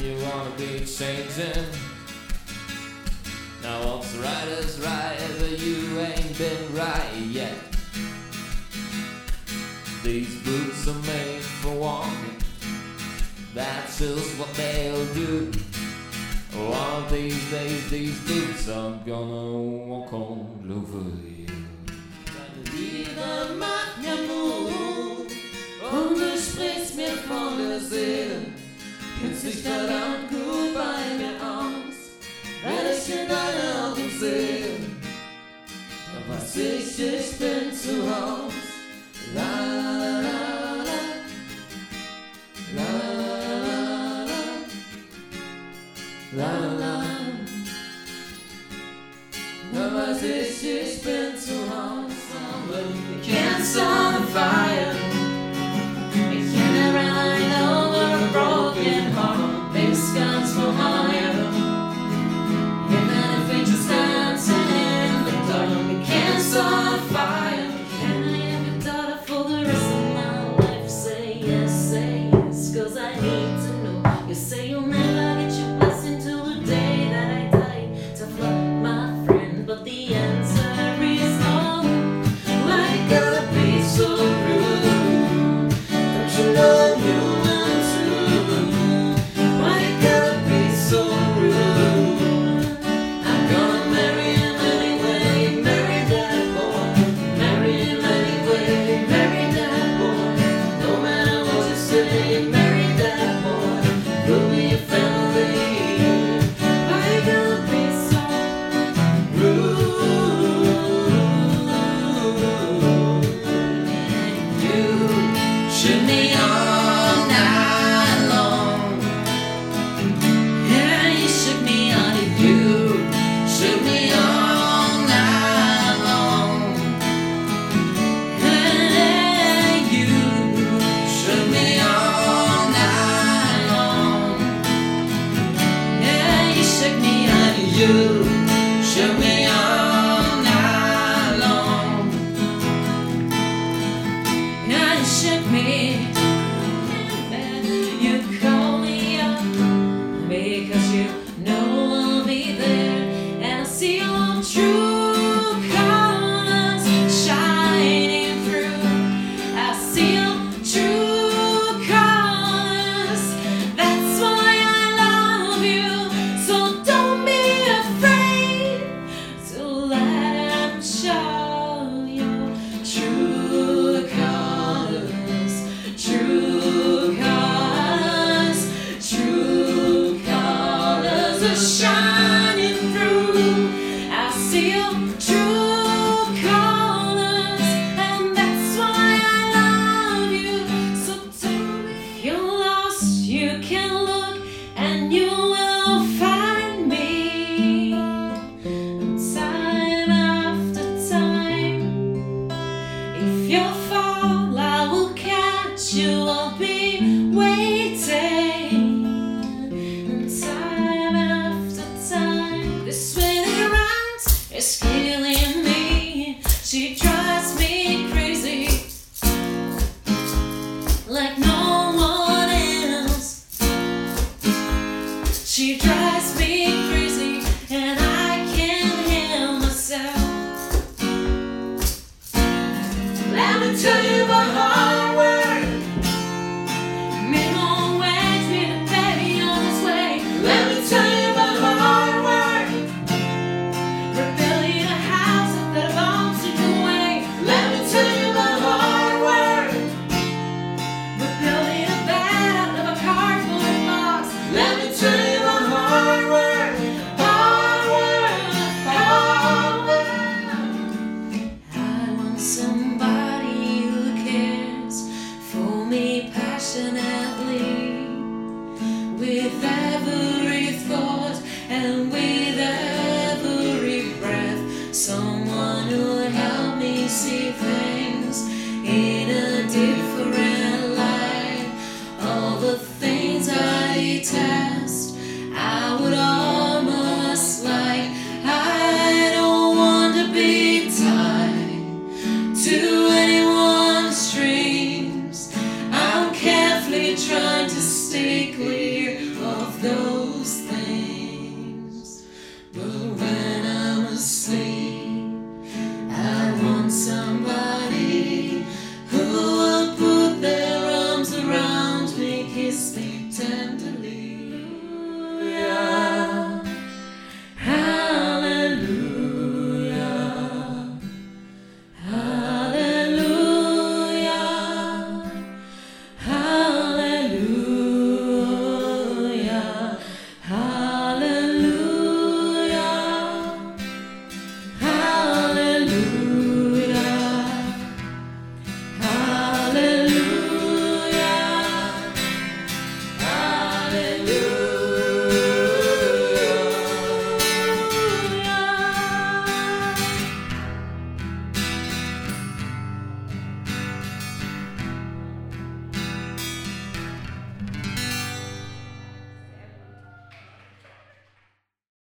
you wanna be changing. Now what's right is right, but you ain't been right yet. These boots are made for walking, that's just what they'll do. One of these days these boots are gonna walk all over you. Liebe macht mir Mut und du sprichst mir von der Seele. Kennst dich verdammt gut bei mir aus, wenn ich in deine Augen sehe. Da weiß ich bin zu Haus. La la la la, la la la, la la la. Da weiß ich bin zu Haus. Can't start a fire. I can't ride over a broken heart. This guns for hire. Even if we just dancing in the dark, we can't start a fire. Can I have your daughter for the rest of my life? Say yes, 'cause I need to know. You say you'll never get your blessing till the day that I die. Tough luck, my friend, but the answer is no. Why gotta be so rude? Don't you know you want to? Why gotta be so rude? I'm gonna marry him anyway, marry that boy. Marry him anyway, marry that boy. No matter what you say, marry that boy. We'll be a family. Why gotta be so rude? Shoot me all night long. Yeah, you shook me on it. You shook me all night long. Yeah, you shook me all night long. Yeah, you shook me on it. You shook me all night long. Yeah, you shook me. You call me up because you know I'll be there, and I see your true colors shining through. I see your true colors. That's why I love you. So don't be afraid to let them show your true colors. True colors, true colors are shining through. I see your true colors, and that's why I love you. So tell me if you're lost, you can look and you will find me. Time after time. If you fall, I will catch you. I'll be waiting. Time after time. This spinning around is killing me. She drives me crazy, like no one else. She drives me crazy, and I can't hear myself. Let me tell you my hard word. Me gon' wait me the baby on his way. Let me tell you my hard word. Rebuilding a house that belongs to the way. Let me tell you my hard word. Rebuilding a bed out of a cardboard box. Let me tell you my hard word. Hard word, hard word. I want somebody who cares for me passionately, with every thought and with